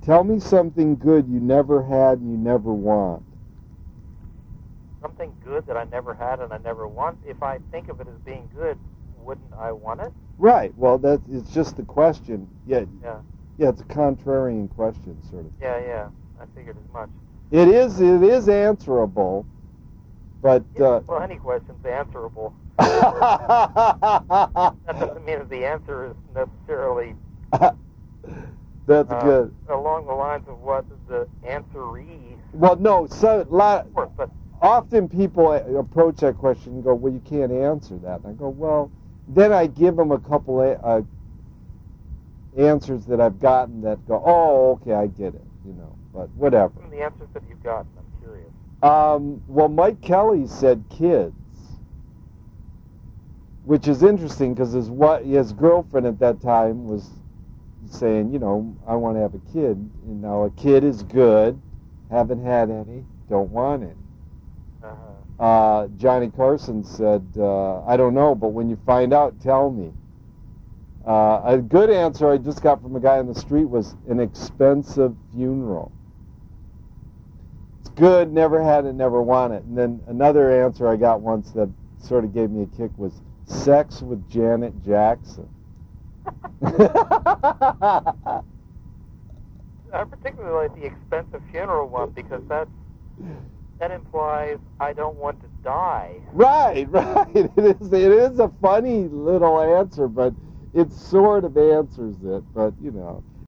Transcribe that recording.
Tell me something good you never had and you never want. Something good that I never had and I never want. If I think of it as being good, wouldn't I want it? Right. Well, it's just the question. Yeah. Yeah. Yeah, it's a contrarian question, sort of. Yeah. I figured as much. It is answerable, but... well, any question's answerable. That doesn't mean that the answer is necessarily... That's good. Along the lines of what the answeree... Well, no, Of course, but... Often people approach that question and go, well, you can't answer that. And I go, well, then I give them a couple answers that I've gotten that go, oh, okay, I get it, but whatever. From the answers that you've gotten, I'm curious. Well, Mike Kelly said kids, which is interesting because his girlfriend at that time was saying, I want to have a kid. A kid is good, haven't had any, don't want any. Johnny Carson said, I don't know, but when you find out, tell me. A good answer I just got from a guy on the street was an expensive funeral. It's good, never had it, never want it. And then another answer I got once that sort of gave me a kick was sex with Janet Jackson. I particularly like the expensive funeral one because that implies I don't want to die. Right. It is a funny little answer, but it sort of answers it. But